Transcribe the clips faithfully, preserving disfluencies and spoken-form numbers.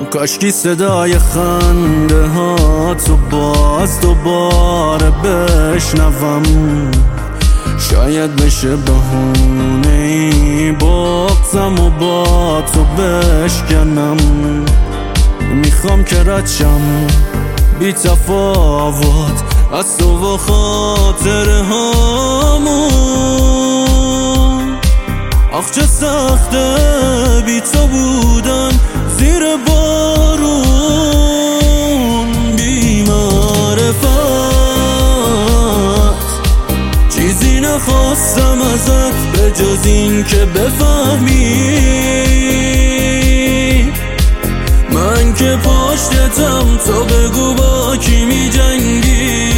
کاشکی صدای خنده ها تو باز دوباره بشنوم، شاید بشه بهونه ای بغضم و با تو بشکنم. میخوام که رد شم بی تفاوت از تو و خاطره هامون. آخ چه سخته بی تو بودن زیر بارون. بی معرفت چیزی نخواستم ازت به جز این که بفهمی من که پشتتم. تو بگو با کی می جنگی،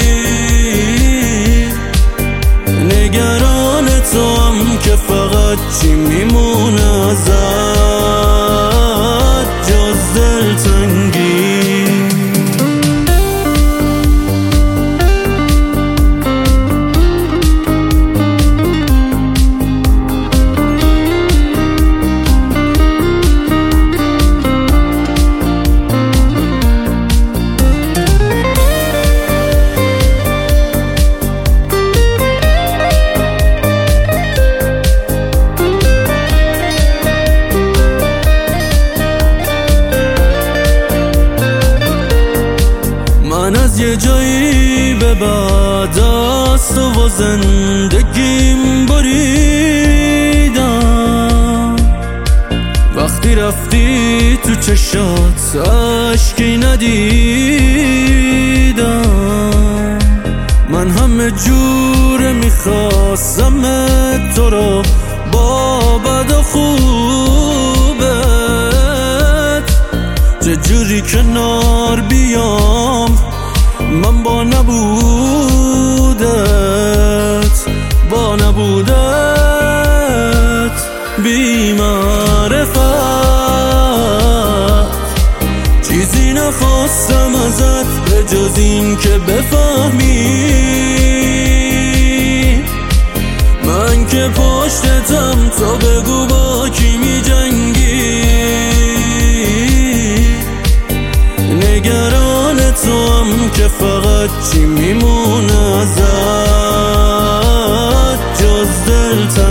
نگران تو هم که فقط چی میمونه ازت جز دلتنگی. من از یه جایی به بعد از تو و زندگیم بریدم. وقتی رفتی تو چشات اشکی ندیدم. من همه جور میخواستم تو رو با بد و خوبت، چه جوری کنار بیام من با نبودت، با نبودت. بی معرفت چیزی نخواستم ازت به جز این که بفهمی من که پشتتم. تو بگو با کی می جنگی، نگران تو هم که فقط چی میمونه ازت جز دلتنگی.